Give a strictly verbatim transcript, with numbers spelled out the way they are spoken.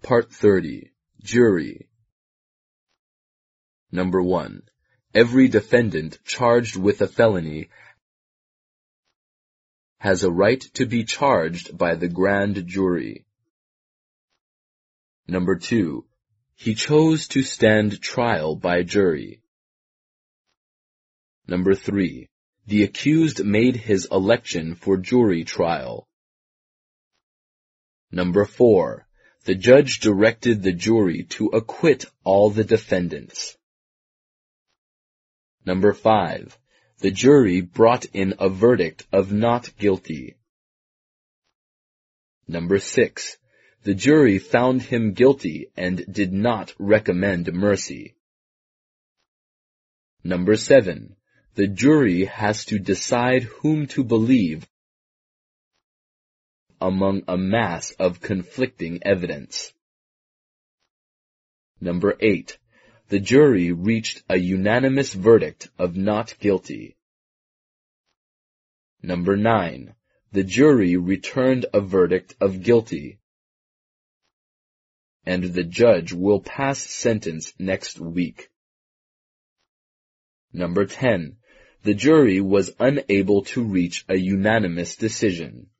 Part thirty. Jury. Number one. Every defendant charged with a felony has a right to be charged by the grand jury. Number two. He chose to stand trial by jury. Number three. The accused made his election for jury trial. Number four. The judge directed the jury to acquit all the defendants. Number five. The jury brought in a verdict of not guilty. Number six. The jury found him guilty and did not recommend mercy. Number seven. The jury has to decide whom to believe among a mass of conflicting evidence. Number eight. The jury reached a unanimous verdict of not guilty. Number nine. The jury returned a verdict of guilty, and the judge will pass sentence next week. Number ten. The jury was unable to reach a unanimous decision.